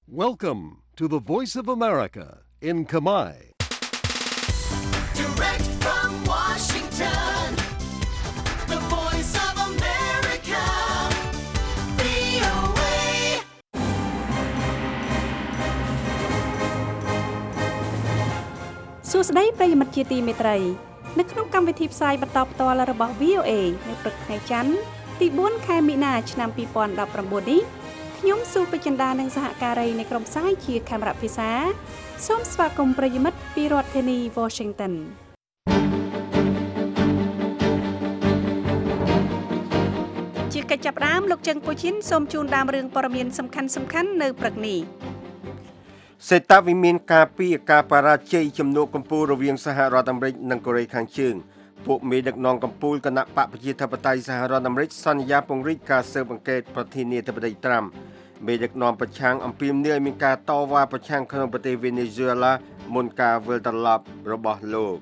Welcome to the Voice of America in Khmer. Direct from Washington, the Voice of America, VOA. សួស្តីប្រិយមិត្តជាទីមេត្រីនៅក្នុងកម្មវិធីផ្សាយបន្តផ្ទាល់របស់ VOA នៅព្រឹកថ្ងៃច័ន្ទទី4ខែមីនាឆ្នាំ2019នេះខ្ញុំស៊ូពេជ្រចិន្តានិងសហការីនៃក្រុមផ្សាយជាខេមរៈភាសាសូមស្វាគមន៍ប្រិយមិត្តពីរដ្ឋធានី Washington ជាកិច្ចចាប់ផ្ដើមលោកជើងពូជីនសូមជូនដើមរឿងព័ត៌មានសំខាន់ៗនៅព្រឹកនេះសេតាវិមានការពីការបរាជ័យជំនួបកម្ពុជារវាងសហរដ្ឋអាមេរិកនិងកូរ៉េខាងជើងពួកមេដឹកនាំកម្ពុជាគណៈបកប្រជាធិបតេយ្យសហរដ្ឋអាមេរិកសន្យាពង្រីកការស៊ើបអង្កេតប្រធានាធិបតីត្រាំមេដឹកនាំប្រឆាំងអំពាវនាវឲ្យមានការតវ៉ាប្រឆាំងក្នុងប្រទេសវេណេស៊ុយអេឡាមុនការវិលត្រឡប់របស់លោក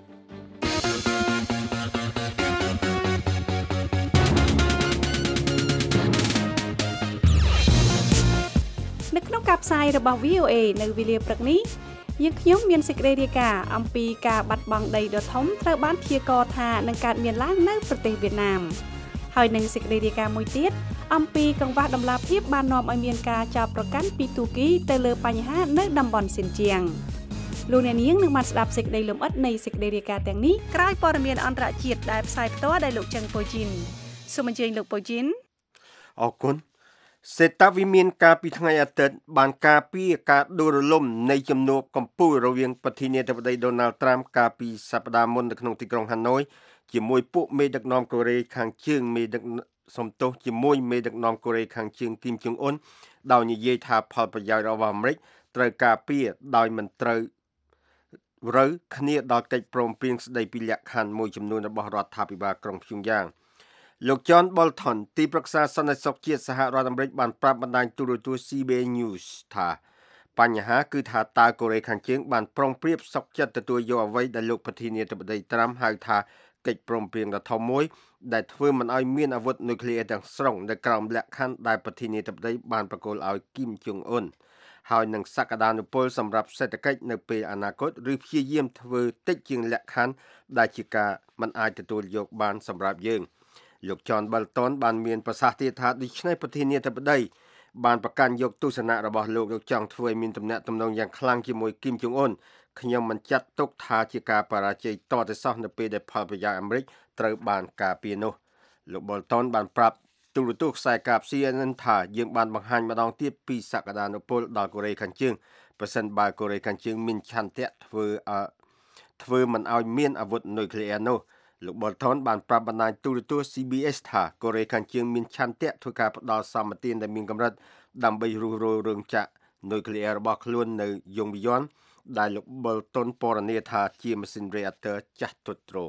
នៅក្នុងការផ្សាយរបស់ VOA នៅវេលាព្រឹកនេះយើងខ្ញុំមានសេចក្តីរាយការណ៍អំពីការបាត់បង់ដីដ៏ធំត្រូវបានព្យាករណ៍ថានឹងកើតមានឡើងនៅប្រទេសវៀតណាមហើយនឹងសេចក្តីរាយការណ៍មួយទៀតអំពីកង្វះដំណាភៀបបាននាំឲ្យមានការចោទប្រកាន់ពីទូគីទៅលើបញ្ហានៅតំបន់ស៊ីនជៀងលោកអ្នកនាងនឹងបានស្ដាប់សេចក្តីលម្អិតនៃសេចក្តីរាយការណ៍ទាំងនេះក្រោយព័ត៌មានអន្តរជាតិដែលផ្សាយផ្ទាល់ដោយលោកជឹងពូជីនសូមអញ្ជើញលោកពូជីនអរគុណសេតាវិមានការពីថ្ងៃអាទិត្យបានការពីការដួលរលំនៃជំនួបកម្ពុជារវាងប្រធានាធិបតីដូណាល់ត្រាំកាលពីសប្តាហ៍មុននៅក្នុងទីក្រុងហាណូយជាមួយពួកមេដឹកនាំកូរ៉េខាងជើងជាមួយមេដឹកនាំកូរ៉េខាងជើងគីមចុងអ៊ុនដោយនិយាយថាផលប្រយោជន៍របស់អាមេរិកត្រូវការពីដោយមិនត្រូវរើគ្នាដល់កិច្ចព្រមព្រៀងស្តីពីលក្ខខណ្ឌមួយចំនួនរបស់រដ្ឋាភិបាលក្រុងព្យុងយ៉ាងលោក John Bolton ទីប្រឹក្សាសន្តិសុខជាតិសហរដ្ឋអាមេរិកបានប្រាប់បណ្ដាញទូរទស្សន៍ CBS News ថាបញ្ហាគឺថាតើកូរ៉េខាងជើងបានប្រុងប្រៀបសុខចិត្តទទួលយកអ្វីដែលលោកប្រធានាធិបតីត្រាំហៅថាកិច្ចព្រមព្រៀងដ៏ធំមួយដែលធ្វើមិនឲ្យមានអាវុធនុយក្លេអ៊ែរទាំងស្រុងនៅក្រោមលក្ខខណ្ឌដែលប្រធានាធិបតីបានប្រគល់ឲ្យគីមចុងអ៊ុនហើយនឹងសក្តានុពលសម្រាប់សេដ្ឋកិច្ចនៅពេលអនាគតឬព្យាយាមធ្វើតិចជាងលក្ខខណ្ឌដែលជាការមិនអាចទទួលយកបានសម្រាប់យើងលោក John Bolton បានមានប្រសាសន៍ទៀតថាដូច្នេះប្រធានាធិបតីបានប្រកាន់យកទស្សនៈរបស់លោកចង់ធ្វើឲ្យមានទំនាក់ទំនងយ៉ាងខ្លាំងជាមួយគីមចុងអ៊ុនខ្ញុំមិនចាត់ទុកថាជាការបរាជ័យតទៅសោះនៅពេលដែលផលប្រយោជន៍អាមេរិកត្រូវបានការពារនោះលោក Bolton បានប្រាប់ទូរទស្សន៍ខ្សែកាប CNN ថាយើងបានបង្ហាញម្ដងទៀតពីសក្តានុពលដល់កូរ៉េខាងជើងប្រសិនបើកូរ៉េខាងជើងមានឆន្ទៈធ្វើមិនឲ្យមានអាវុធនុយក្លេអ៊ែរនោះលោក Bolton បានប្រាប់បណ្ដាញទូរទស្សន៍ CBS ថាកូរ៉េខាងជើងមានឆន្ទៈធ្វើការផ្ដល់សម្បទានដែលមានកម្រិតដើម្បីរុះរើរឿងចាក់នុយក្លេអ៊ែររបស់ខ្លួននៅយងប៊ីយ៉នដែលលោក Bolton ពណ៌នាថាជាម៉ាស៊ីនរេអាទ័រចាស់ទ្រុឌទ្រោម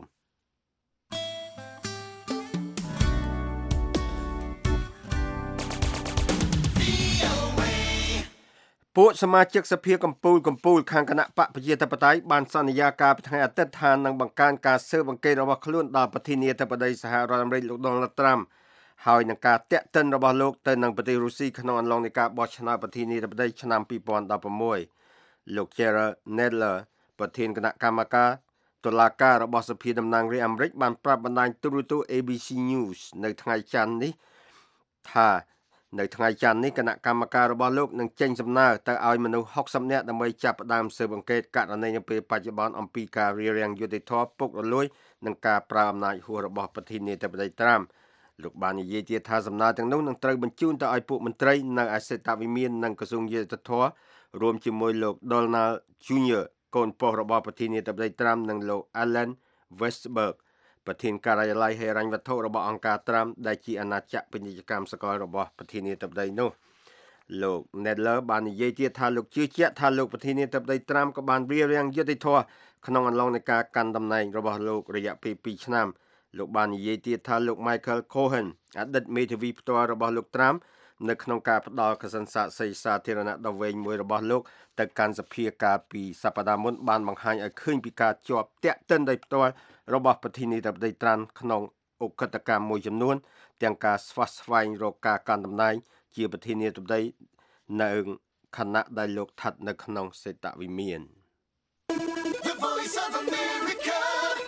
ពួកសមាជិកសភាកម្ពុជាខាងគណៈបកប្រជាធិបតេយ្យបានសន្យាការពីថ្ងៃអាទិត្យថានឹងបង្កើនការស៊ើបអង្កេតរបស់ខ្លួនដល់ប្រធានាធិបតីសហរដ្ឋអាមេរិកលោក Donald Trump ហើយនឹងការតាក់ទិនរបស់លោកទៅនឹងប្រទេសរុស្ស៊ីក្នុងអំឡុងនៃការបោះឆ្នោតប្រធានាធិបតីឆ្នាំ2016លោក Jerrold Nadler ប្រធានគណៈកម្មការតុលាការរបស់សភាតំណាងរាស្ត្រអាមេរិកបានប្រាប់បណ្ដាញទូរទស្សន៍ ABC News នៅថ្ងៃច័ន្ទនេះថានៅថ្ងៃច័ន្ទនេះគណៈកម្មការរបស់លោកនឹងចេញសំណើទៅឲ្យមនុស្ស60នាក់ដើម្បីចាប់ផ្ដើមស៊ើបអង្កេតករណីនៅពេលបច្ចុប្បន្នអំពីការរារាំងយុត្តិធម៌ពុករលួយនិងការប្រើអំណាចហួសរបស់ប្រធានាធិបតីត្រាំលោកបាននិយាយទៀតថាសំណើទាំងនោះនឹងត្រូវបញ្ជូនទៅឲ្យពួកមន្ត្រីនៅឯសេតាវិមាននិងក្រសួងយុត្តិធម៌រួមជាមួយលោក Donald Jr. កូនប្រុសរបស់ប្រធានាធិបតីត្រាំនិងលោក Allen Weisselbergប្រធានការិយាល័យហិរញ្ញវត្ថុរបស់អង្គការត្រាំដែលជាអាណាចក្រពាណិជ្ជកម្មសកលរបស់ប្រធានាធិបតីនោះលោក Nadler បាននិយាយទៀតថាលោកជឿជាក់ថាលោកប្រធានាធិបតីត្រាំក៏បានរារាំងយុត្តិធម៌ក្នុងអំឡុងនៃការកាន់តំណែងរបស់លោករយៈពេល2ឆ្នាំលោកបាននិយាយទៀតថាលោក Michael Cohen អតីតមេធាវីផ្ទាល់របស់លោកត្រាំនៅក្នុងការផ្ដល់កសិនសាកសីសាធារណៈដ៏វែងមួយរបស់លោកទៅកាន់សភាកាលពីសប្តាហ៍មុនបានបង្ហាញឲ្យឃើញពីការជាប់តាក់ទិនដោយផ្ទាល់របស់ប្រធានាធិបតីត្រាំក្នុងឧក្រិដ្ឋកម្មមួយចំនួនទាំងការស្វះស្វែងរកការកាន់តំណែងជាប្រធានាធិបតីនៅខណៈដែលលោកស្ថិតនៅក្នុងសេតវិមាន The Voice of America,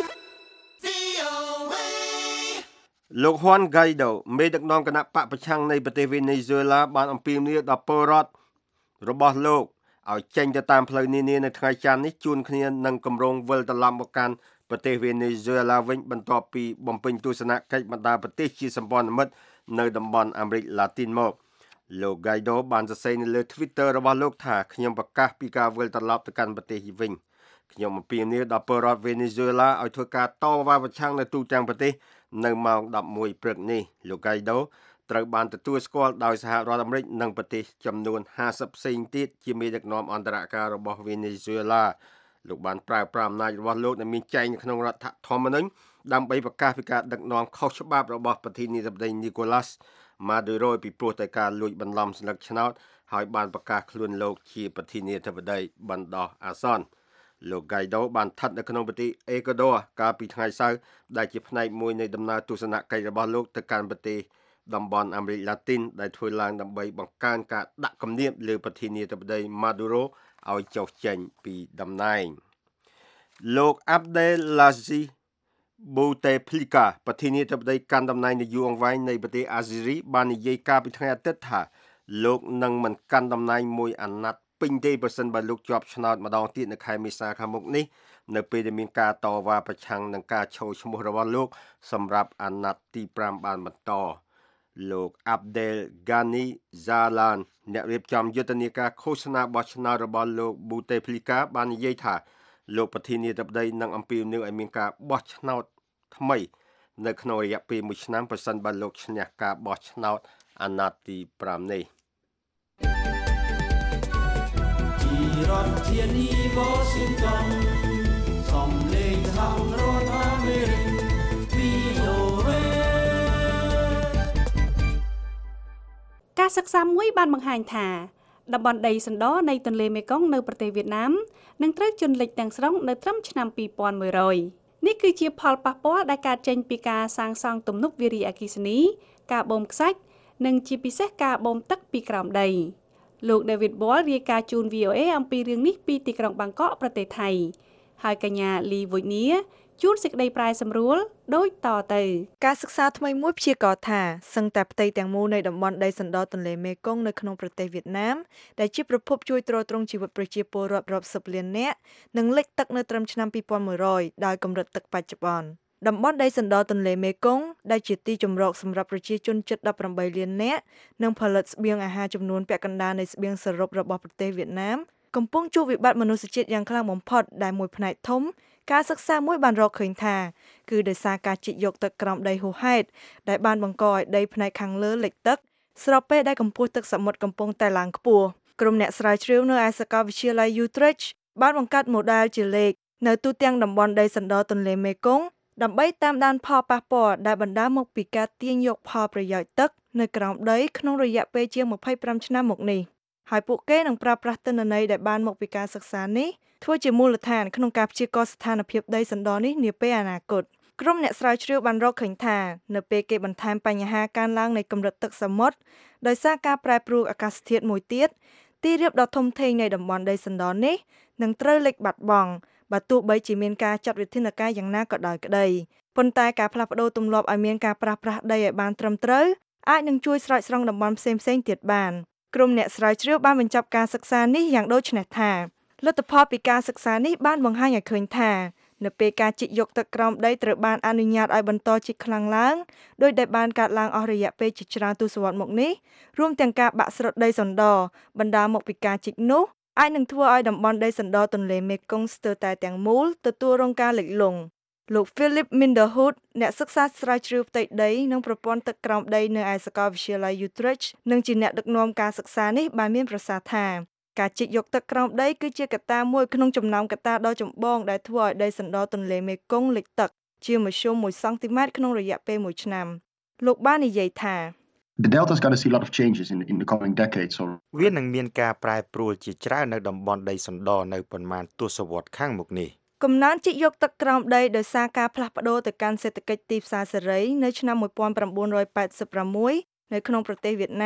VOA. លោកហ៊ុន ហ្គៃដូ មេដឹកនាំគណៈបកប្រឆាំងនៃប្រទេសវេណេស៊ុយឡាបានអំពាវនាវដល់ពលរដ្ឋរបស់លោកឲ្យចេញទៅតាមផ្លូវនានានៅថ្ងៃច័ន្ទនេះជួនគ្នានឹងគម្រោងវិលត្រឡប់មកកាន់ប្រទេសវេណេស៊ុយឡាវិញបន្ទាប់ពីបំពេញទស្សនកិច្ចបណ្ដាប្រទេសជាសម្ព័ន្ធមិត្តនៅតំបន់អាមេរិកឡាទីនមកលោក ហ្គៃដូ បានសរសេរនៅលើ Twitter របស់លោកថាខ្ញុំប្រកាសពីការវិលត្រឡប់ទៅកាន់ប្រទេសវិញខ្ញុំអំពាវនាវដល់ពលរដ្ឋវេណេស៊ុយឡាឲ្យធ្វើការតវ៉ាប្រឆាំងនៅទូទាំងប្រទេសនៅម៉ោង 11 ព្រឹកនេះលោក ហ្គៃដូ ត្រូវបានទទួលស្គាល់ដោយសហរដ្ឋអាមេរិកនិងប្រទេសចំនួន50ផ្សេងទៀតជាមេដឹកនាំអន្តរការរបស់វេណេស៊ុយឡាលោកបានប្រើប្រាស់អំណាចរបស់លោកដែលមានចែងនៅក្នុងរដ្ឋធម្មនុញ្ញដើម្បីប្រកាសពីការដឹកនាំខុសច្បាប់របស់ប្រធានាធិបតី Nicolas Maduro ពីព្រោះតែការលួចបន្លំស្លឹកឆ្នោតហើយបានប្រកាសខ្លួនលោកជាប្រធានាធិបតីបណ្ដោះអាសន្នលោក ហ្គៃដូ បានស្ថិតនៅក្នុងប្រទេសអេក្វាឌ័រកាលពីថ្ងៃសៅរ៍ដែលជាផ្នែកមួយនៃដំណើរទស្សនកិច្ចរបស់លោកទៅកាន់ប្រទេសតំបន់អាមេរិកឡាទីនដែលធ្វើឡើងដើម្បីបង្កើនការដាក់គំនាបលើប្រធានាធិបតី Maduro ឲ្យចុះចេញពីតំណែងលោក Abdelaziz Bouteflika ប្រធានាធិបតីកាន់តំណែងនាយូរអង្វែងនៃប្រទេសអាហ្សេរីបាននិយាយកាលពីថ្ងៃអាទិត្យថាលោកនឹងមិនកាន់តំណែងមួយអាណត្តិពេញទេប្រសិនបើលោកជាប់ឆ្នោតម្ដងទៀតនៅខែមេសាខាងមុខនេះនៅពេលដែលមានការតវ៉ាប្រឆាំងនឹងការឈរឈ្មោះរបស់លោកសម្រាប់អាណត្តិទី5បានបន្តលោក Abdel Ghani Zalan អ្នករៀបចំយុទ្ធនាការឃោសនាបោះឆ្នោតរបស់លោក Bouteflika បាននិយាយថាលោកប្រធានាធិបតីនឹងអំពាវនាវឲ្យមានការបោះឆ្នោតថ្មីនៅក្នុងរយៈពេល1ឆ្នាំប្រសិនបើលោកឈ្នះការបោះឆ្នោតអាណត្តិទី5នេះពីរដ្ឋធានី Washington សំឡេងសហរដ្ឋអាមេរិក VOA ការសិក្សាមួយបានបង្ហាញថាតំបន់ដីសណ្ដោនៃទន្លេមេគង្គនៅប្រទេសវៀតណាមនឹងត្រូវជន់លិចទាំងស្រុងនៅត្រឹមឆ្នាំ2100នេះគឺជាផលប៉ះពាល់ដែលកើតចេញពីការសាងសង់ទំនប់វារីអគ្គិសនីការបូមខ្សាច់និងជាពិសេសការបូមទឹកពីក្រោមដីលោក David Ball រាយការណ៍ជូន VOA អំពីរឿងនេះពីទីក្រុងបាងកកប្រទេសថៃហើយកញ្ញា Lee Voinia ជួនសេចក្តីប្រែសម្រួលដូចតទៅការសិក្សាថ្មីមួយព្យាករណ៍ថាសឹងតែផ្ទៃទាំងមូលនៃតំបន់ដីសណ្ដោទន្លេមេគង្គនៅក្នុងប្រទេសវៀតណាមដែលជាប្រភពជួយទ្រទ្រង់ជីវិតប្រជាពលរដ្ឋរាប់សិបលាននាក់នឹងលិចទឹកនៅត្រឹមឆ្នាំ2100ដោយកម្រិតទឹកបច្ចុប្បន្នតំបន់ដីសណ្ដោទន្លេមេគង្គដែលជាទីជម្រកសម្រាប់ប្រជាជនជិត18លាននាក់និងផលិតស្បៀងអាហារចំនួនពាក់កណ្ដាលនៃស្បៀងសរុបរបស់ប្រទេសវៀតណាមកំពុងជួបវិបត្តិមនុស្សជាតិយ៉ាងខ្លាំងបំផុតដែលមួយផ្នែកធំការសិក្សាមួយបានរកឃើញថាគឺដោយសារការជីកយកទឹកក្រោមដីហួសហេតុដែលបានបង្កឲ្យដីផ្នែកខាងលើលិចទឹកស្របពេលដែលកម្ពស់ទឹកសមុទ្រកំពុងតែឡើងខ្ពស់ក្រុមអ្នកស្រាវជ្រាវនៅឯសាកលវិទ្យាល័យ Utrecht បានបង្កើតម៉ូដែលជាលេខនៅទូទាំងតំបន់ដីសណ្ដោទន្លេមេគង្គដើម្បីតាមដានផលប៉ះពាល់ដែលបណ្ដាលមកពីការទាញយកផលប្រយោជន៍ទឹកនៅក្រោមដីក្នុងរយៈពេលជាង25ឆ្នាំមកនេះហើយពួកគេនឹងប្រើប្រាស់ទិន្នន័យដែលបានមកពីការសិក្សានេះធ្វើជាមូលដ្ឋានក្នុងការព្យាករណ៍ស្ថានភាពដីសណ្ដោនេះនាពេលអនាគតក្រុមអ្នកស្រាវជ្រាវបានរកឃើញថានៅពេលគេបន្ថែមបញ្ហាកើនឡើងនៃកម្រិតទឹកសមុទ្រដោយសារការប្រែប្រួលអាកាសធាតុមួយទៀតទីរាបដ៏ធំធេងនៃតំបន់ដីសណ្ដោនេះនឹងត្រូវលិចបាត់បង់បើទោះបីជាមានការចាត់វិធានការយ៉ាងណាក៏ដោយក្តីប៉ុន្តែការផ្លាស់ប្ដូរទម្លាប់ឲ្យមានការប្រាស្រ័យដីឲ្យបានត្រឹមត្រូវអាចនឹងជួយស្រោចស្រង់តំបន់ផ្សេងៗទៀតបានក្រុមអ្នកស្រាវជ្រាវបានបញ្ចប់ការសិក្សានេះយ៉ាងដូចនេះថាលទ្ធផលពីការសិក្សានេះបានបង្ហាញឲ្យឃើញថានៅពេលការជីកយកទឹកក្រោមដីត្រូវបានអនុញ្ញាតឲ្យបន្តជីកខ្លាំងឡើងដោយដែលបានកើតឡើងអស់រយៈពេលជាច្រើនទសវត្សរ៍មកនេះរួមទាំងការបាក់ស្រុតដីសណ្ដោបណ្ដាលមកពីការជីកនោះអាចនឹងធ្វើឲ្យតំបន់ដីសណ្ដោទន្លេមេគង្គស្ទើរតែទាំងមូលទទួលរងការលិចលង់លោក Philip Minderhood អ្នកសិក្សាស្រាវជ្រាវផ្ទៃដីនិងប្រព័ន្ធទឹកក្រោមដីនៅឯសាកលវិទ្យាល័យ Utrecht និងជាអ្នកដឹកនាំការសិក្សានេះបានមានប្រសាសន៍ថាការជីកយកទឹកក្រោមដីគឺជាកត្តាមួយក្នុងចំណោមកត្តាដ៏ចម្បងដែលធ្វើឲ្យដីសណ្ដោទន្លេមេគង្គលិចទឹកជាមធ្យម1សង់ទីម៉ែត្រក្នុងរយៈពេល1ឆ្នាំលោកបាននិយាយថា The Delta is going to see a lot of changes in the coming decades. So វានឹងមានការប្រែប្រួលជាច្រើននៅតំបន់ដីសណ្ដោនៅប៉ុន្មានទសវត្សរ៍ខាងមុខនេះកំណើនជីកយកទឹកក្រោមដីដោយសារការផ្លាស់ប្ដូរទៅកាន់សេដ្ឋកិច្ចទីផ្សារសេរីនៅឆ្នាំ1986នៅក្នុងប្រទេសវៀតណាម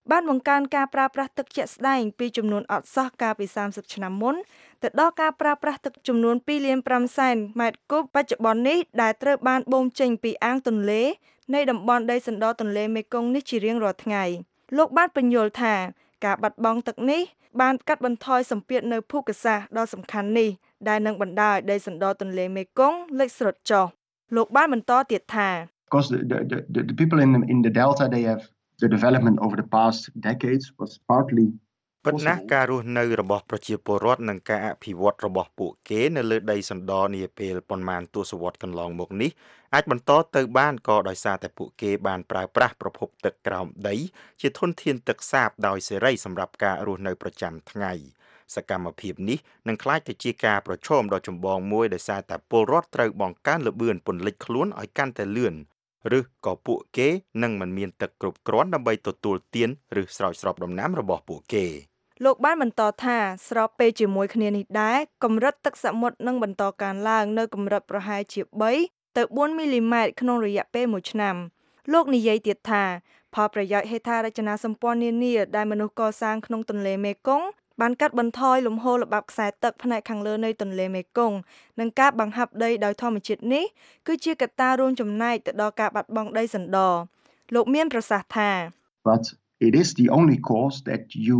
បានបង្កើនការប្រើប្រាស់ទឹកជាក់ស្ដែងពីចំនួនអត់សោះកាលពី30ឆ្នាំមុនទៅដល់ការប្រើប្រាស់ទឹកចំនួន 2.5 សែនម៉ែត្រគូបបច្ចុប្បន្ននេះដែលត្រូវបានបូមចេញពីអាងទន្លេនៃតំបន់ដីសណ្ដទន្លេមេគង្គនេះជារៀងរាល់ថ្ងៃលោកបានបញ្យល់ថាការបាត់បង់ទឹកនេះបានកាត់បន្ថយសម្ពាធនៅភូមិសាស្ត្រដ៏សំខាន់នេះដែលនឹងបណ្ដាលឲ្យដីសណ្ដទន្លេមេគង្គលិចស្រុតចុះលោកបានបន្តទៀតថា Because the people in the delta, they have the development over the past decades was partly ប៉ុន្តែការរស់នៅរបស់ប្រជាពលរដ្ឋនិងការអភិវឌ្ឍរបស់ពួកគេនៅលើដីសណ្ដនាពេលប៉ុន្មានទសវត្សរ៍កន្លងមកនេះអាចបន្តទៅបានក៏ដោយសារតែពួកគេបានប្រើប្រាស់ប្រភពទឹកក្រោមដីជាធនធានទឹកសាបដោយសេរីសម្រាប់ការរស់នៅប្រចាំថ្ងៃសកម្មភាពនេះនឹងក្លាយទៅជាការប្រឈមដ៏ចម្បងមួយដោយសារតែពលរដ្ឋត្រូវបង្កើនល្បឿនពន្លិចខ្លួនឲ្យកាន់តែលឿនឬក៏ពួកគេនឹងមិនមានទឹកគ្រប់គ្រាន់ដើម្បីទទួលទានឬស្រោចស្រពដំណាំរបស់ពួកគេលោកបានបន្តថាស្របពេលជាមួយគ្នានេះដែរកម្រិតទឹកសមុទ្រនឹងបន្តកើនឡើងនៅកម្រិតប្រហែលជា3ទៅ4មីលីម៉ែត្រក្នុងរយៈពេល1ឆ្នាំលោកនិយាយទៀតថាផលប្រយោជន៍ហេដ្ឋារចនាសម្ព័ន្ធនានាដែលមនុស្សកសាងក្នុងទន្លេមេគង្គបានកាត់បន្ថយលំហូរល្បាប់ខ្សែទឹកផ្នែកខាងលើនៃទន្លេមេគង្គនិងការបង្ហាប់ដីដោយធម្មជាតិនេះគឺជាកត្តារួមចំណែកទៅដល់ការបាត់បង់ដីសណ្ដលោកមានប្រសាសន៍ថា But it is the only cause that you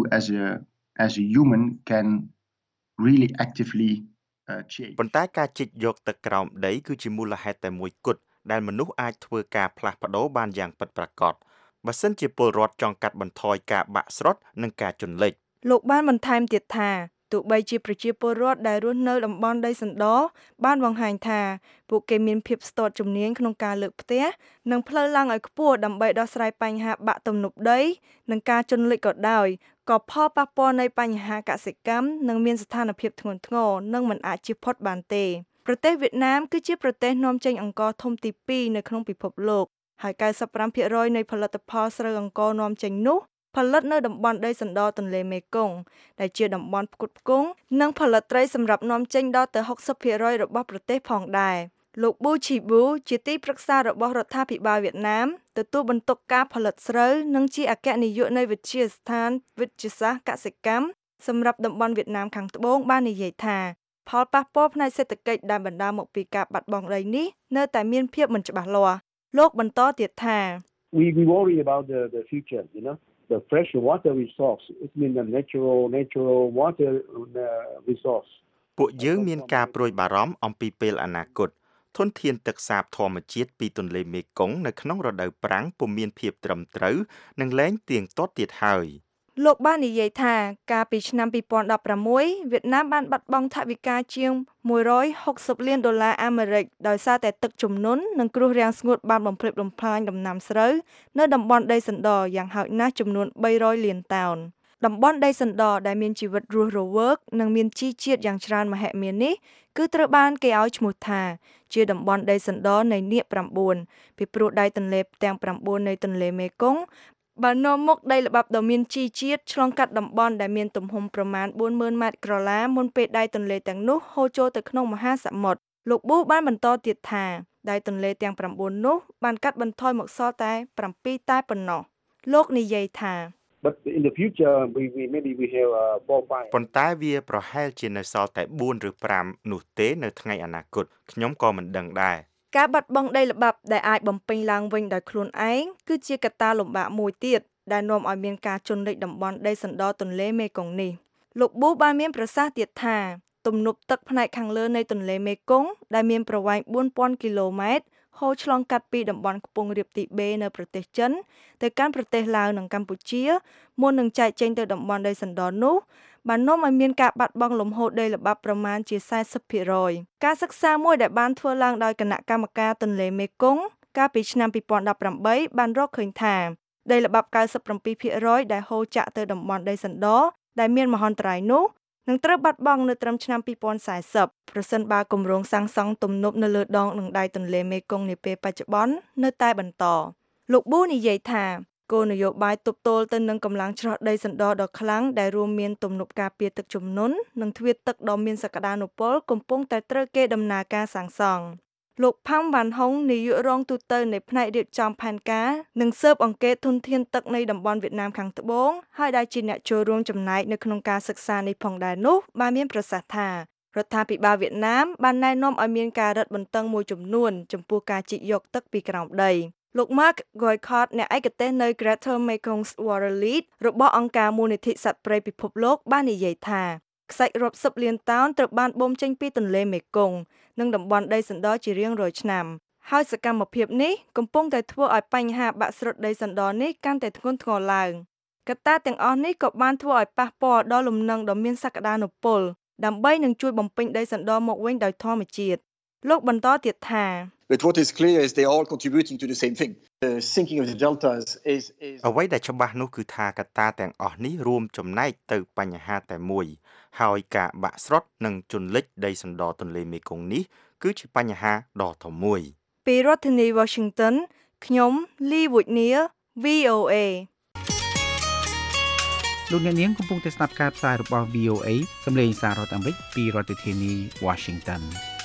as a human can really actively change ប៉ុន្តែការជីកយកទឹកក្រោមដីគឺជាមូលហេតុតែមួយគត់ដែលមនុស្សអាចធ្វើការផ្លាស់ប្ដូរបានយ៉ាងពិតប្រាកដបើសិនជាពលរដ្ឋចង់កាត់បន្ថយការបាក់ស្រុតនិងការជន់លិចលោកបានបន្ថែមទៀតថាទោះបីជាប្រជាពលរដ្ឋដែលរស់នៅតំបន់ដីសណ្ដបានបង្ហាញថាពួកគេមានភាពស្ទាត់ជំនាញក្នុងការលើកផ្ទះនិងផ្លូវឡើងឲ្យខ្ពស់ដើម្បីដោះស្រាយបញ្ហាបាក់ទំនប់ដីនិងការជន់លិចក៏ដោយក៏ផលប៉ះពាល់នៃបញ្ហាកសិកម្មនិងមានស្ថានភាពធ្ងន់ធ្ងរនិងមិនអាចជៀសផុតបានទេប្រទេសវៀតណាមគឺជាប្រទេសនាំចេញអង្ករធំទី2នៅក្នុងពិភពលោកហើយ 95% នៃផលិតផលស្រូវអង្ករនាំចេញនោះផលិតនៅតំបន់ដីសណ្ដទន្លេមេគង្គដែលជាតំបន់ផ្គត់ផ្គង់និងផលិតត្រីសម្រាប់នាំចេញដល់ទៅ 60% របស់ប្រទេសផងដែរលោកប៊ូឈីប៊ូជាទីប្រឹក្សារបស់រដ្ឋាភិបាលវៀតណាមទទួលបន្ទុកការផលិតស្រូវនិងជាអគ្គនាយកនៃវិទ្យាស្ថានវិទ្យាសាស្ត្រកសិកម្មសម្រាប់តំបន់វៀតណាមខាងត្បូងបាននិយាយថាផលប៉ះពាល់ផ្នែកសេដ្ឋកិច្ចដែលបណ្ដាលមកពីការបាត់បង់ដីនេះនៅតែមានភាពមិនច្បាស់លាស់លោកបន្តទៀតថា We worry about the future, the fresh water resource. It's been a natural water resource. ពួកយើងមានការព្រួយបារម្ភអំពីពេលអនាគតធនធានទឹកសាបធម្មជាតិពីទន្លេមេគង្គនៅក្នុងរដូវប្រាំងពុំមានភាពត្រឹមត្រូវនិងលែងទៀងទាត់ទៀតហើយលោកបាននិយាយថាកាលពីឆ្នាំ2016វៀតណាមបានបាត់បង់ថវិកាជាង$160 លានអាមេរិកដោយសារតែទឹកជំនន់និងគ្រោះរាំងស្ងួតបានបំផ្លិចបំផ្លាញដំណាំស្រូវនៅតំបន់ដីសណ្ដយ៉ាងហោចណាស់ចំនួន300 លានតោនតំបន់ដីសណ្ដដែលមានជីវិតរស់រវើកនិងមានជីជាតិយ៉ាងច្រើនមហិមានេះគឺត្រូវបានគេឲ្យឈ្មោះថាជាតំបន់ដីសណ្ដនៃនាគ9ពីព្រោះដៃទន្លេទាំង9នៃទន្លេមេគង្គបាននាំមុខដីល្បាប់ដ៏មានជីជាតិឆ្លងកាត់តំបន់ដែលមានទំហំប្រមាណ 40,000 ម៉ែត្រក្រឡាមុនពេលដៃទន្លេទាំងនោះហូរចូលទៅក្នុងមហាសមុទ្រលោកប៊ូបានបន្តទៀតថាដៃទន្លេទាំង9នោះបានកាត់បន្ថយមកសល់តែ7តែប៉ុណ្ណោះលោកនិយាយថា But in the future maybe we have 4-5 ប៉ុន្តែវាប្រហែលជានៅសល់តែ4ឬ5នោះទេនៅថ្ងៃអនាគតខ្ញុំក៏មិនដឹងដែរការបាត់បង់ដីល្បាប់ដែលអាចបំពេញឡើងវិញដោយខ្លួនឯងគឺជាកត្តាលំបាកមួយទៀតដែលនាំឲ្យមានការជន់លិចតំបន់ដីសណ្ដទន្លេមេគង្គនេះលោកប៊ូបានមានប្រសាសន៍ទៀតថាទំនប់ទឹកផ្នែកខាងលើនៃទន្លេមេគង្គដែលមានប្រវែង 4,000 គីឡូម៉ែត្រហូរឆ្លងកាត់ពីតំបន់ខ្ពង់រាបទីបេនៅប្រទេសចិនទៅកាន់ប្រទេសឡាវនិងកម្ពុជាមុននឹងចែកចេញទៅតំបន់ដីសណ្ដនោះបាននាំឲ្យមានការបាត់បង់លំហូរដីល្បាប់ប្រមាណជា 40% ការសិក្សាមួយដែលបានធ្វើឡើងដោយគណៈកម្មការទន្លេមេគង្គកាលពីឆ្នាំ2018បានរកឃើញថាដីល្បាប់ 97% ដែលហូរចាក់ទៅតំបន់ដីសណ្ដដែលមានមហន្តរាយនោះនឹងត្រូវបាត់បង់នៅត្រឹមឆ្នាំ2040ប្រសិនបើគម្រោងសាងសង់ទំនប់នៅលើដងនិងដៃទន្លេមេគង្គនាពេលបច្ចុប្បន្ននៅតែបន្តលោកប៊ូនិយាយថាគោលនយោបាយទប់ទល់ទៅនឹងកម្លាំងច្រោះដីសណ្ដដ៏ខ្លាំងដែលរួមមានទំនប់ការពារទឹកជំនន់និងទ្វារទឹកដ៏មានសក្តានុពលកំពុងតែត្រូវគេដំណើរការសាងសង់លោកផាំវ៉ាន់ហុងនាយករងទូតនៃផ្នែករៀបចំផែនការនិងស៊ើបអង្កេតធនធានទឹកនៃតំបន់វៀតណាមខាងត្បូងហើយដែលជាអ្នកចូលរួមចំណែកនៅក្នុងការសិក្សានេះផងដែរនោះបានមានប្រសាសន៍ថារដ្ឋាភិបាលវៀតណាមបានណែនាំឲ្យមានការរឹតបន្តឹងមួយចំនួនចំពោះការជីកយកទឹកពីក្រោមដីលោក Mark Goycott អ្នកឯកទេសនៅ Greater Mekong Water Lead របស់អង្គការមូលនិធិសត្វព្រៃពិភពលោកបាននិយាយថាខ្សាច់រាប់សិបលានតោនត្រូវបានបូមចេញពីទន្លេមេគង្គនិងតំបន់ដីសណ្ដជារៀងរាល់ឆ្នាំហើយសកម្មភាពនេះកំពុងតែធ្វើឲ្យបញ្ហាបាក់ស្រុតដីសណ្ដនេះកាន់តែធ្ងន់ធ្ងរឡើងកត្តាទាំងអស់នេះក៏បានធ្វើឲ្យប៉ះពាល់ដល់លំនឹងដ៏មានសក្តានុពលដើម្បីនឹងជួយបំពេញដីសណ្ដមកវិញដោយធម្មជាតិលោកបន្តទៀតថា But what is clear is they are all contributing to the same thing. The sinking of the deltas is អ្វីដែលច្បាស់នោះគឺថាកត្តាទាំងអស់នេះរួមចំណែកទៅបញ្ហាតែមួយហើយការបាក់ស្រុតនិងជន់លិចដីសណ្ដទន្លេមេគង្គនេះគឺជាបញ្ហាដ៏ធំមួយពីរដ្ឋធានី Washington ខ្ញុំ Lee Woodneer VOA លោកអ្នកនាងកំពុងតែស្ដាប់ការផ្សាយរបស់ VOA សម្លេងសាររដ្ឋអាមេរិកពីរដ្ឋធានី Washington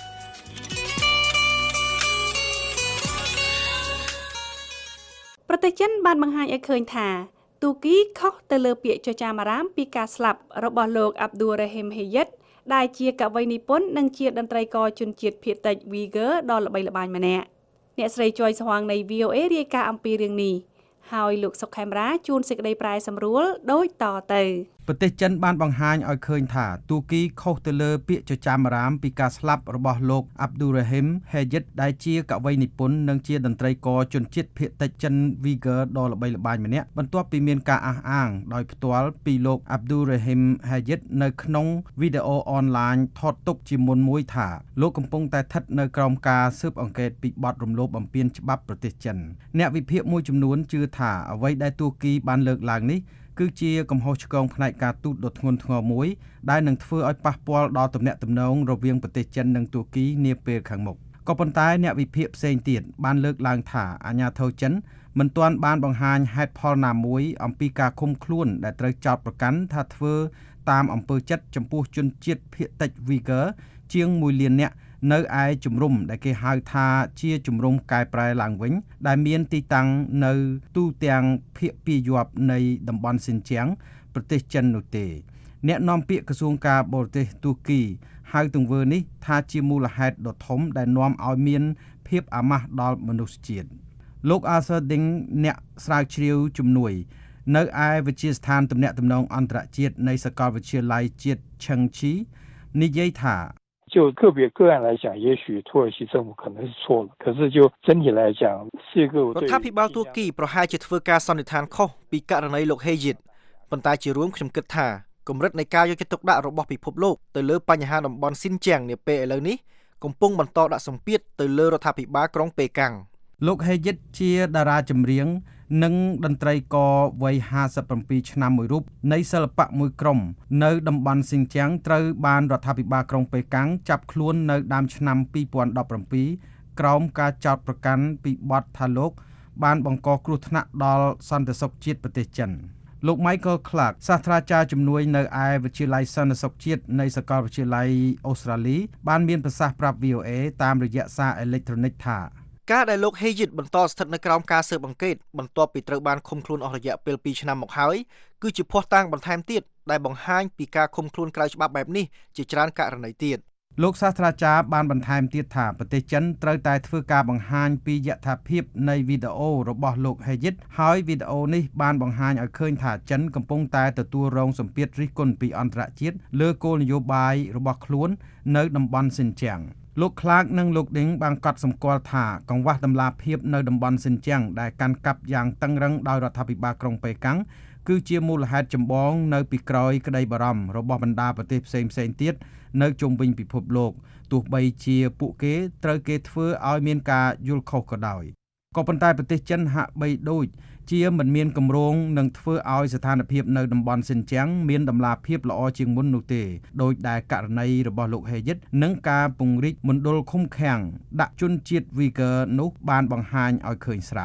ប្រទេសចិនបានបង្ហាញឲ្យឃើញថាទូគីខុសទៅលើពាក្យចចាមអារាមពីការស្លាប់របស់លោក Abdul Rahim Hayat ដែលជាកវីនិពន្ធនិងជាតន្ត្រីករជនជាតិភាគតិច Uyghur ដ៏ល្បីល្បាញម្នាក់អ្នកស្រីជួយស្វាងនៃ VOA រាយការណ៍អំពីរឿងនេះហើយលោកសុកខេមរាជួនសេចក្តីប្រែសម្រួលដូចតទៅប្រទេសចិនបានបង្ហាញឲ្យឃើញថាទូគីខុសទៅលើពាក្យចចាមអារាមពីការស្លាប់របស់លោក Abdul Rahim Hayat ដែលជាកវីនិពន្ធនិងជាតន្ត្រីករជនជាតិភាគតិចចិន Uyghur ដ៏ល្បីល្បាញម្នាក់បន្ទាប់ពីមានការអះអាងដោយផ្ទាល់ពីលោក Abdul Rahim Hayat នៅក្នុងវីដេអូអនឡាញថតទុកជាមុនមួយថាលោកកំពុងតែស្ថិតនៅក្រោមការស៊ើបអង្កេតពីបទរំលោភបំពានច្បាប់ប្រទេសចិនអ្នកវិភាគមួយចំនួនជឿថាអ្វីដែលទូគីបានលើកឡើងនេះគឺជាកំហុសឆ្គងផ្នែកការទូតដ៏ធ្ងន់ធ្ងរមួយដែលនឹងធ្វើឲ្យប៉ះពាល់ដល់ទំនាក់ទំនងរវាងប្រទេសចិននិងទូគីនាពេលខាងមុខក៏ប៉ុន្តែអ្នកវិភាគផ្សេងទៀតបានលើកឡើងថាអាញាធរចិនមិនទាន់បានបង្ហាញហេតុផលណាមួយអំពីការឃុំខ្លួនដែលត្រូវចោទប្រកាន់ថាធ្វើតាមអំពើចិត្តចំពោះជនជាតិភាគតិច Uyghur ជាង1លាននាក់នៅឯជំរំដែលគេហៅថាជាជំរំកែប្រែឡើងវិញដែលមានទីតាំងនៅទូទាំងភាគពាយ័ព្យនៃតំបន់ស៊ីនជៀងប្រទេសចិននោះទេអ្នកនាំពាក្យក្រសួងការបរទេសទូគីហៅទង្វើនេះថាជាមូលហេតុដ៏ធំដែលនាំឲ្យមានភាពអាម៉ាស់ដល់មនុស្សជាតិលោក Arthur Ding អ្នកស្រាវជ្រាវជំនួយនៅឯវិទ្យាស្ថានទំនាក់ទំនងអន្តរជាតិនៃសាកលវិទ្យាល័យជាតិឆឹងឈីនិយាយថា就个别个案来讲，也许土耳其政府可能是错了，可是就整体来讲，是一个រដ្ឋាភិបាលទួរគីប្រហែលជាធ្វើការសន្និដ្ឋានខុសពីករណីលោក Hayat ប៉ុន្តែជារួមខ្ញុំគិតថាកម្រិតនៃការយកចិត្តទុកដាក់របស់ពិភពលោកទៅលើបញ្ហាតំបន់ស៊ីនជៀងនាពេលឥឡូវនេះកំពុងបន្តដាក់សម្ពាធទៅលើរដ្ឋាភិបាលក្រុងប៉េកាំងលោក Hayat ជាតារាចម្រៀងនិងតន្ត្រីករវ័យ57ឆ្នាំមួយរូបនៃសិល្បៈមួយក្រុមនៅតំបន់ស៊ីនជៀងត្រូវបានរដ្ឋាភិបាលក្រុងប៉េកាំងចាប់ខ្លួននៅដើមឆ្នាំ2017ក្រោមការចោទប្រកាន់ពីបទថាលោកបានបង្កគ្រោះថ្នាក់ដល់សន្តិសុខជាតិប្រទេសចិនលោក Michael Clark សាស្ត្រាចារ្យជំនួយនៅឯវិទ្យាល័យសន្តិសុខជាតិនៃសាកលវិទ្យាល័យអូស្ត្រាលីបានមានប្រសាសន៍ប្រាប់ VOA តាមរយៈសារអេឡិចត្រូនិកថាការដែលលោក Hayat បន្តស្ថិតនៅក្រោមការស៊ើបអង្កេតបន្ទាប់ពីត្រូវបានឃុំខ្លួនអស់រយៈពេល2ឆ្នាំមកហើយគឺជាភស្តុតាងបន្ថែមទៀតដែលបង្ហាញពីការឃុំខ្លួនក្រៅច្បាប់បែបនេះជាច្រើនករណីទៀតលោកសាស្ត្រាចារ្យបានបន្ថែមទៀតថាប្រទេសចិនត្រូវតែធ្វើការបង្ហាញពីយថាភាពនៃវីដេអូរបស់លោក Hayat ហើយវីដេអូនេះបានបង្ហាញឲ្យឃើញថាចិនកំពុងតែទទួលរងសម្ពាធរិះគន់ពីអន្តរជាតិលើគោលនយោបាយរបស់ខ្លួននៅតំបន់ស៊ីនជៀងលោក Clark និងលោក Ding បានកត់សម្គាល់ថាកង្វះតម្លាភាពនៅតំបន់ស៊ីនជៀងដែលកាន់កាប់យ៉ាងតឹងរ៉ឹងដោយរដ្ឋាភិបាលក្រុងប៉េកាំងគឺជាមូលហេតុចម្បងនៅពីក្រោយក្តីបារម្ភរបស់បណ្ដាប្រទេសផ្សេងៗទៀតនៅជុំវិញពិភពលោកទោះបីជាពួកគេត្រូវគេធ្វើឲ្យមានការយល់ខុសក៏ដោយក៏ប៉ុន្តែប្រទេសចិនហាក់បីដូចជាមិនមានគម្រោងនឹងធ្វើឲ្យស្ថានភាពនៅតំបន់ស៊ីនជៀងមានតម្លាភាពល្អជាងមុននោះទេដោយដែលករណីរបស់លោក Hayat និងការពង្រីកមណ្ឌលឃុំឃាំងដាក់ជនជាតិ Uyghur នោះបានបង្ហាញឲ្យឃើញស្រាប់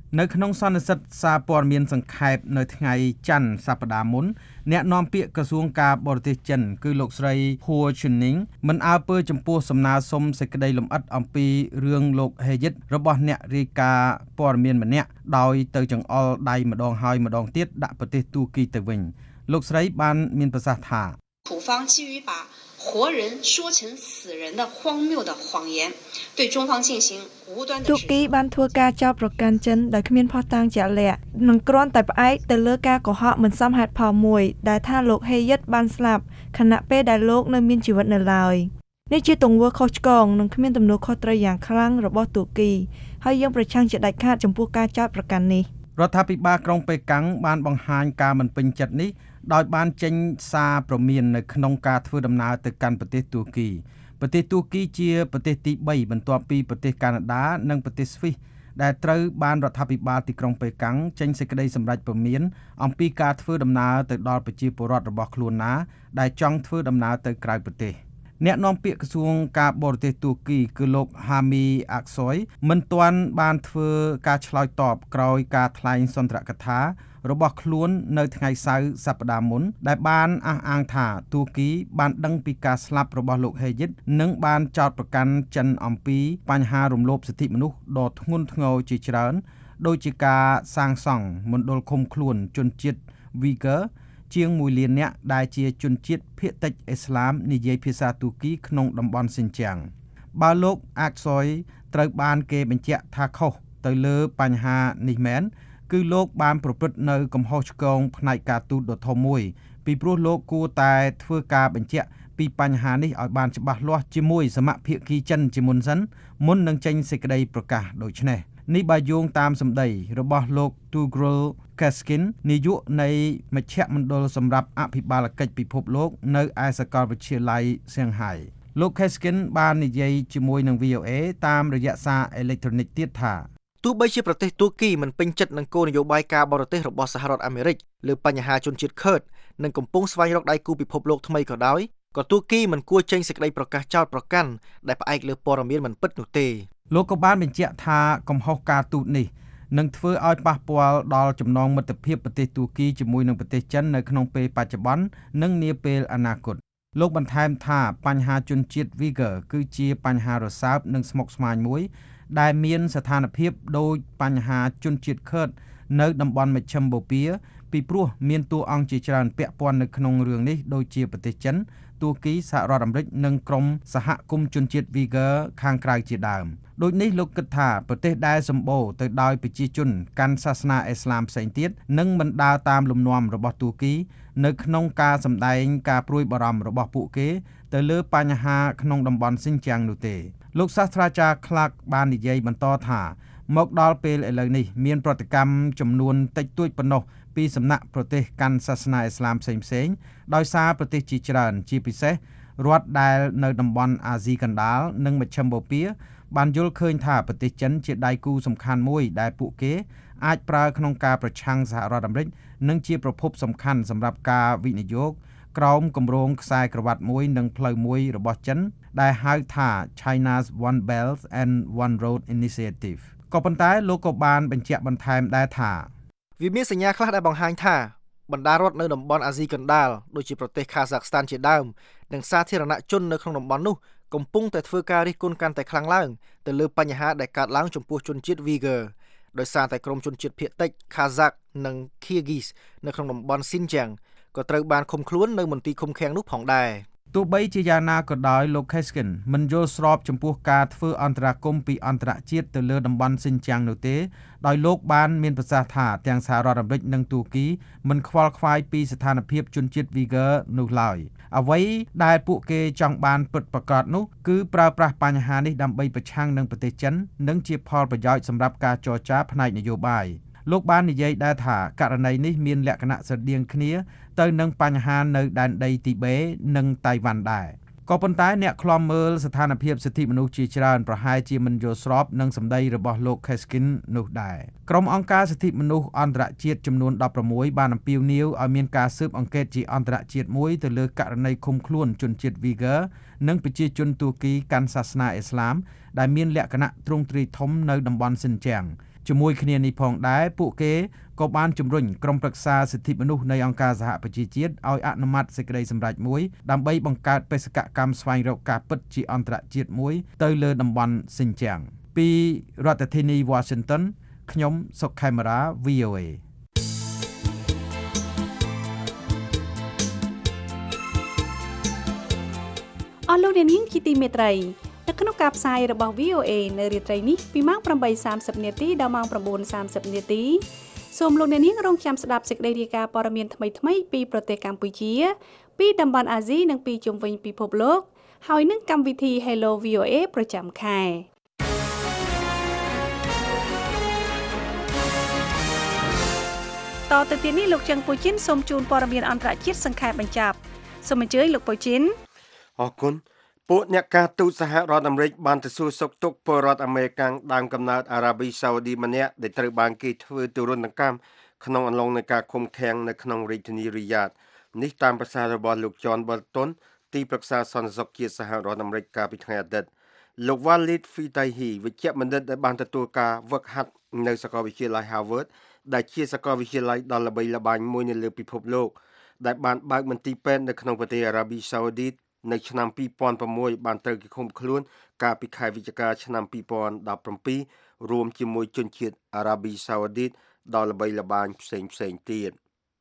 នៅក្នុងសន្និសីទសារព័ត៌មានសង្ខេបនៅថ្ងៃច័ន្ទសប្តាហ៍មុនអ្នកនាំពាក្យក្រសួងការបរទេសចិនគឺលោកស្រី Hua Chunying មិនអើពើចំពោះសំណើសុំសេចក្តីលម្អិតអំពីរឿងលោកហេយិតរបស់អ្នករាយការណ៍ព័ត៌មានម្នាក់ដោយទៅចង្អុលដៃម្ដងហើយម្ដងទៀតដាក់ប្រទេសទូគីទៅវិញលោកស្រីបានមានប្រសាសន៍ថា土方基于把活人说成死人的荒谬的谎言对中方进行无端的ទូគីបានធ្វើការចោទប្រកាន់ចិនដោយគ្មានភស្តុតាងជាក់លាក់និងគ្រាន់តែផ្អែកទៅលើការកុហកមិនសមហេតុផលមួយដែលថាលោកហេយិតបានស្លាប់ខណៈពេលដែលលោកនៅមានជីវិតនៅឡើយនេះជាទង្វើខុសឆ្គងនិងគ្មានទំនួលខុសត្រូវយ៉ាងខ្លាំងរបស់ទូគីហើយយើងប្រឆាំងជាដាច់ខាតចំពោះការចោទប្រកាន់នេះរដ្ឋាភិបាលក្រុងប៉េកាំងបានបង្ហាញការមិនពេញចិត្តនេះដោយបានចេញសារព្រមាននៅក្នុងការធ្វើដំណើរទៅកាន់ប្រទេសទូគីប្រទេសទូគីជាប្រទេសទី3បន្ទាប់ពីប្រទេសកាណាដានិងប្រទេសស្វីសដែលត្រូវបានរដ្ឋាភិបាលទីក្រុងប៉េកាំងចេញសេចក្តីសម្រេចព្រមានអំពីការធ្វើដំណើរទៅដល់ប្រជាពលរដ្ឋរបស់ខ្លួនណាដែលចង់ធ្វើដំណើរទៅក្រៅប្រទេសអ្នកនាំពាក្យក្រសួងការបរទេសទូគីគឺលោក Hami Aksoy មិនទាន់បានធ្វើការឆ្លើយតបក្រោយការថ្លែងសុន្ទរកថារបស់ខ្លួននៅថ្ងៃសៅរ៍សប្តាហ៍មុនដែលបានអះអាងថាទូគីបានដឹងពីការស្លាប់របស់លោកហេយិតនិងបានចោទប្រកាន់ចិនអំពីបញ្ហារំលោភសិទ្ធិមនុស្សដ៏ធ្ងន់ធ្ងរជាច្រើនដូចជាការសាងសង់មណ្ឌលឃុំខ្លួនជនជាតិ Uyghur ជាង1លាននាក់ដែលជាជនជាតិភាគតិចអ៊ីស្លាមនិយាយភាសាទូគីក្នុងតំបន់ស៊ីនជាងបើលោកអាក់សុយត្រូវបានគេបញ្ជាក់ថាខុសទៅលើបញ្ហានេះមែនគឺលោកបានប្រព្រឹត្តនៅកំហុសឆ្គងផ្នែកការទូតដ៏ធំមួយពីព្រោះលោកគួរតែធ្វើការបញ្ជាក់ពីបញ្ហានេះឲ្យបានច្បាស់លាស់ជាមួយសមភាគីចិនជាមុនសិនមុននឹងចេញសេចក្តីប្រកាសដូចនេះនេះបើយោងតាមសម្ដីរបស់លោក Tugrul Kaskin នាយកនៃមជ្ឈមណ្ឌលសម្រាប់អភិបាលកិច្ចពិភពលោកនៅឯសាកលវិទ្យាល័យសៀងហៃលោក Kaskin បាននិយាយជាមួយនឹង VOA តាមរយៈសារអេឡិចត្រូនិកទៀតថាទោះបីជាប្រទេសទូគីមិនពេញចិត្តនឹងគោលនយោបាយការបរទេសរបស់សហរដ្ឋអាមេរិកលើបញ្ហាជនជាតិខឺតនិងកំពុងស្វែងរកដៃគូពិភពលោកថ្មីក៏ដោយក៏ទូគីមិនគួរចេញសេចក្តីប្រកាសចោទប្រកាន់ដែលផ្អែកលើព័ត៌មានមិនពិតនោះទេលោកក៏បានបញ្ជាក់ថាកំហុសការទូតនេះនឹងធ្វើឲ្យប៉ះពាល់ដល់ចំណងមិត្តភាពប្រទេសទូគីជាមួយនឹងប្រទេសចិននៅក្នុងពេលបច្ចុប្បន្ននិងនាពេលអនាគតលោកបន្ថែមថាបញ្ហាជនជាតិ Uyghur គឺជាបញ្ហារសើបនិងស្មុគស្មាញមួយដែលមានស្ថានភាពដូចបញ្ហាជនជាតិខឺតនៅតំបន់មជ្ឈិមបូព៌ាពីព្រោះមានតួអង្គជាច្រើនពាក់ព័ន្ធនៅក្នុងរឿងនេះដូចជាប្រទេសចិនទូគីសហរដ្ឋអាមេរិកនិងក្រុមសហគមន៍ជនជាតិ Uyghur ខាងក្រៅជាដើមដូចនេះលោកគិតថាប្រទេសដែលសម្បូរទៅដោយប្រជាជនកាន់សាសនាអ៊ីស្លាមផ្សេងទៀតនឹងមិនដើរតាមលំនាំរបស់ទូគីនៅក្នុងការសម្ដែងការព្រួយបារម្ភរបស់ពួកគេទៅលើបញ្ហាក្នុងតំបន់ស៊ីនជាងនោះទេលោកសាស្ត្រាចារ្យ Clark បាននិយាយបន្តថាមកដល់ពេលឥឡូវនេះមានប្រតិកម្មចំនួនតិចតួចប៉ុណ្ណោះពីសំណាក់ប្រទេសកាន់សាសនាអ៊ីស្លាមផ្សេងៗដោយសារប្រទេសជាច្រើនជាពិសេសរដ្ឋដែលនៅតំបន់អាស៊ីកណ្ដាលនិងមជ្ឈិមបូព៌ាបានយល់ឃើញថាប្រទេសចិនជាដៃគូសំខាន់មួយដែលពួកគេអាចប្រើក្នុងការប្រឆាំងសហរដ្ឋអាមេរិកនិងជាប្រភពសំខាន់សម្រាប់ការវិនិយោគក្រោមគម្រោងខ្សែក្រវ៉ាត់មួយនិងផ្លូវមួយរបស់ចិនដែលហៅថា China's One Belt and One Road Initiative ក៏ប៉ុន្តែលោកក៏បានបញ្ជាក់បន្ថែមដែរថាវាមានសញ្ញាខ្លះដែលបង្ហាញថាបណ្ដារដ្ឋនៅតំបន់អាស៊ីកណ្ដាលដូចជាប្រទេសខាហ្សាក់ស្ថានជាដើមនិងសាធារណជននៅក្នុងតំបន់នោះកំពុងតែធ្វើការរិះគន់កាន់តែខ្លាំងឡើងទៅលើបញ្ហាដែលកើតឡើងចំពោះជនជាតិ Uyghur ដោយសារតែក្រុមជនជាតិភាគតិច Kazakh និង Kyrgyz នៅក្នុងតំបន់ Xinjiang ក៏ត្រូវបានឃុំខ្លួននៅមន្ទីរឃុំឃាំងនោះផងដែរទោះបីជាយ៉ាងណាក៏ដោយលោក Kaskin មិនយល់ស្របចំពោះការធ្វើអន្តរាគមន៍ពីអន្តរជាតិទៅលើតំបន់ស៊ីនជាងនោះទេដោយលោកបានមានប្រសាសន៍ថាទាំងសហរដ្ឋអាមេរិកនិងទូគីមិនខ្វល់ខ្វាយពីស្ថានភាពជនជាតិ Uyghur នោះឡើយអ្វីដែលពួកគេចង់បានពិតប្រាកដនោះគឺប្រើប្រាស់បញ្ហានេះដើម្បីប្រឆាំងនឹងប្រទេសចិននិងជាផលប្រយោជន៍សម្រាប់ការចរចាផ្នែកនយោបាយលោកបាននិយាយដែរថាករណីនេះមានលក្ខណៈស្រដៀងគ្នាទៅនឹងបញ្ហានៅដែនដីទីបេនិងតៃវ៉ាន់ដែរក៏ប៉ុន្តែអ្នកឃ្លាំមើលស្ថានភាពសិទ្ធិមនុស្សជាច្រើនប្រហែលជាមិនយល់ស្របនឹងសម្ដីរបស់លោក Kaskin នោះដែរក្រុមអង្គការសិទ្ធិមនុស្សអន្តរជាតិចំនួន16បានអំពាវនាវឲ្យមានការស៊ើបអង្កេតជាអន្តរជាតិមួយទៅលើករណីឃុំខ្លួនជនជាតិ Uyghur និងប្រជាជនទូគីកាន់សាសនាអ៊ីស្លាមដែលមានលក្ខណៈទ្រង់ទ្រាយធំនៅតំបន់ស៊ីនជាងជាមួយគ្នានេះផងដែរពួកគេក៏បានជំរុញក្រុមប្រឹក្សាសិទ្ធិមនុស្សនៃអង្គការសហប្រជាជាតិឲ្យអនុម័តសេចក្តីសម្រេចមួយដើម្បីបង្កើតបេសកកម្មស្វែងរកការពិតជាអន្តរជាតិមួយទៅលើតំបន់ស៊ីនជាងពីរដ្ឋធានី Washington ខ្ញុំសុកខេមរា VOA អស់លោកអ្នកនាងជាទីមេត្រីនៅក្នុងការផ្សាយរបស់ VOA នៅរាត្រីនេះពីម៉ោង 8:30 នាទីដល់ម៉ោង 9:30 នាទីសូមលោកអ្នកនាងរងចាំស្ដាប់សេចក្តីរាយការណ៍ព័ត៌មានថ្មីៗពីប្រទេសកម្ពុជាពីតំបន់អាស៊ីនិងពីជុំវិញពិភពលោកហើយនឹងកម្មវិធី Hello VOA ប្រចាំខែតទៅទៀតនេះលោកច័ន្ទពូជីនសូមជូនព័ត៌មានអន្តរជាតិសង្ខេបបញ្ចប់សូមអញ្ជើញលោកពូជីនអរគុណពួកអ្នកការទូតសហរដ្ឋអាមេរិកបានទៅសួរសុខទុក្ខពលរដ្ឋអាមេរិកដើមកំណើតអារ៉ាប៊ីសាអូឌីម្នាក់ដែលត្រូវបានគេធ្វើទរណកម្មក្នុងអំឡុងនៃការឃុំឃាំងនៅក្នុងរាជធានីរីយ៉ាតនេះតាមប្រសាសន៍របស់លោក John Bolton ទីប្រឹក្សាសន្តិសុខជាតិសហរដ្ឋអាមេរិកកាលពីថ្ងៃអាទិត្យលោក Walid Fitahi វិជ្ជបណ្ឌិតដែលបានទទួលការហ្វឹកហាត់នៅសាកលវិទ្យាល័យ Harvard ដែលជាសាកលវិទ្យាល័យដ៏ល្បីល្បាញមួយនៅលើពិភពលោកដែលបានបើកមន្ទីរពេទ្យនៅក្នុងប្រទេសអារ៉ាប៊ីសាអូឌីតនៅឆ្នាំ2006បានត្រូវគេឃុំខ្លួនកាលពីខែវិច្ឆិកាឆ្នាំ2017រួមជាមួយជនជាតិអារ៉ាប៊ីសាអូឌីតដ៏ល្បីល្បាញផ្សេងទៀត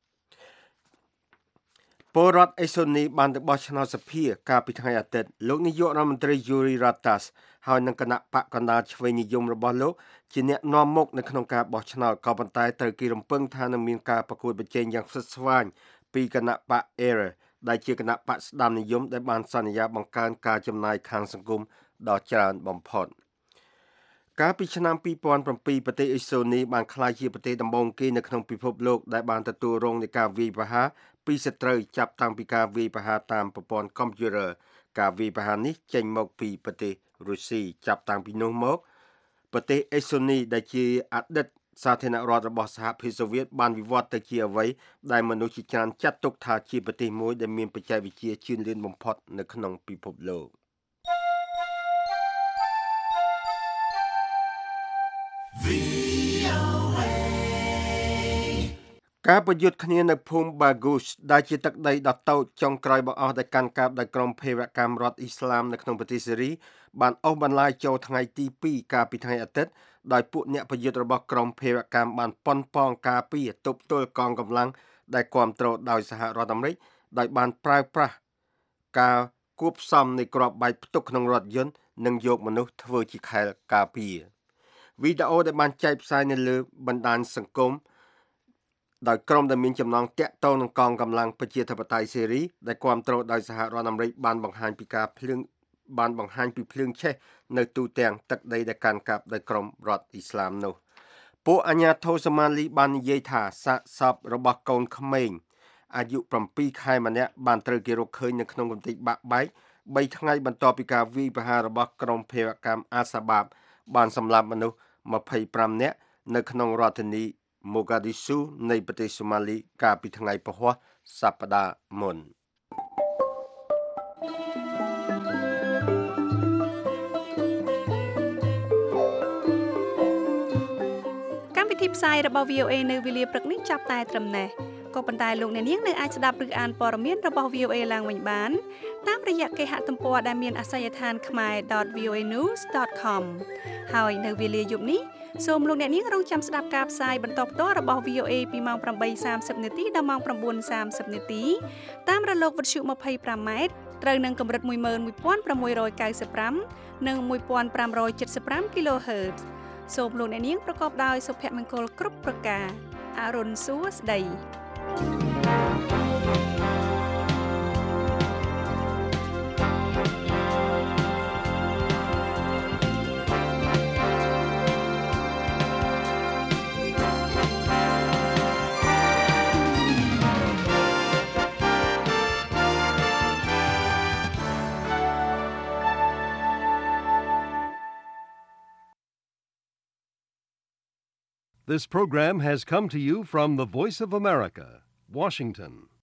ពលរដ្ឋអេស្តូនីបានទៅបោះឆ្នោតសភាកាលពីថ្ងៃអាទិត្យលោកនាយករដ្ឋមន្ត្រី Jüri Ratas ហើយនឹងគណៈបកកណ្ដាលឆ្វេងនិយមរបស់លោកជាអ្នកនាំមុខនៅក្នុងការបោះឆ្នោតក៏ប៉ុន្តែត្រូវគេរំពឹងថានឹងមានការប្រកួតប្រជែងយ៉ាងស្វិតស្វាញពីគណៈបក ERA ដែលជាគណៈបកស្ដាំនិយមដែលបានសន្យាបង្កើនការចំណាយខាងសង្គមដ៏ច្រើនបំផុតកាលពីឆ្នាំ2007ប្រទេសអេស្តូនីបានក្លាយជាប្រទេសដំបូងគេនៅក្នុងពិភពលោកដែលបានទទួលរងនៃការវាយប្រហារពីសត្រូវចាប់តាំងពីការវាយប្រហារតាមប្រព័ន្ធកុំព្យូទ័រការវាយប្រហារនេះចេញមកពីប្រទេសរុស្ស៊ីចាប់តាំងពីនោះមកប្រទេសអេស្តូនីដែលជាអតីតសាធារណរដ្ឋរបស់សហភាពសូវៀតបានវិវត្តទៅជាអ្វីដែលមនុស្សជាច្រើនចាត់ទុកថាជាប្រទេសមួយដែលមានបច្ចេកវិទ្យាជឿនលឿនបំផុតនៅក្នុងពិភពលោកការប្រយុទ្ធគ្នានៅភូមិ Bagus ដែលជាទឹកដីដ៏តូចចុងក្រោយបង្អស់ដែលកាន់កាប់ដោយក្រុមភេរវកម្មរដ្ឋអ៊ីស្លាមនៅក្នុងប្រទេសសេរីបានអូសបន្លាយចូលថ្ងៃទី2កាលពីថ្ងៃអាទិត្យដោយពួកអ្នកប្រយុទ្ធរបស់ក្រុមភេរវកម្មបានប៉ុនប៉ងការពារទប់ទល់កងកម្លាំងដែលគ្រប់គ្រងដោយសហរដ្ឋអាមេរិកដោយបានប្រើប្រាស់ការគួបផ្សំនៃគ្រាប់បែកផ្ទុកក្នុងរថយន្តនិងយកមនុស្សធ្វើជាខែលការពារវីដេអូដែលបានចែកផ្សាយនៅលើបណ្ដាញសង្គមដោយក្រុមដែលមានចំណងតាក់ទងនឹងកងកម្លាំងប្រជាធិបតេយ្យសេរីដែលគ្រប់គ្រងដោយសហរដ្ឋអាមេរិកបានបង្ហាញពីភ្លើងឆេះនៅទូទាំងទឹកដីដែលកាន់កាប់ដោយក្រុមរដ្ឋអ៊ីស្លាមនោះពួកអាជ្ញាធរសូម៉ាលីបាននិយាយថាសាកសពរបស់កូនក្មេងអាយុ7ខែម្នាក់បានត្រូវគេរកឃើញនៅក្នុងកំទេចបាក់បែក3ថ្ងៃបន្ទាប់ពីការវាយប្រហាររបស់ក្រុមភេរវកម្មអាសាបាបបានសម្លាប់មនុស្ស25នាក់នៅក្នុងរដ្ឋធានីMogadishu នៃប្រទេសសូម៉ាលីកាលពីថ្ងៃពហុសប្តាហ៍មុនកម្មវិធីផ្សាយរបស់ VOA នៅវេលាព្រឹកនេះចាប់តែត្រឹមនេះក៏ប៉ុន្តែលោកអ្នកនាងនៅអាចស្ដាប់ឬអានព័ត៌មានរបស់ VOA ឡើងវិញបានតាមរយៈគេហទំព័រដែលមានអាសយដ្ឋាន khmer.voanews.com ហើយនៅវេលាយប់នេះសូមលោកអ្នកនាងរងចាំស្ដាប់ការផ្សាយបន្តផ្ទាល់របស់ VOA ពីម៉ោង 8:30 នាទីដល់ម៉ោង 9:30 នាទីតាមរលកវិទ្យុ 25 ម៉ែត្រត្រូវនឹងកម្រិត 11695 និង 1575 kHz សូមលោកអ្នកនាងប្រកបដោយសុភមង្គលគ្រប់ប្រការអរុនសួស្ដី This program has come to you from the Voice of America, Washington.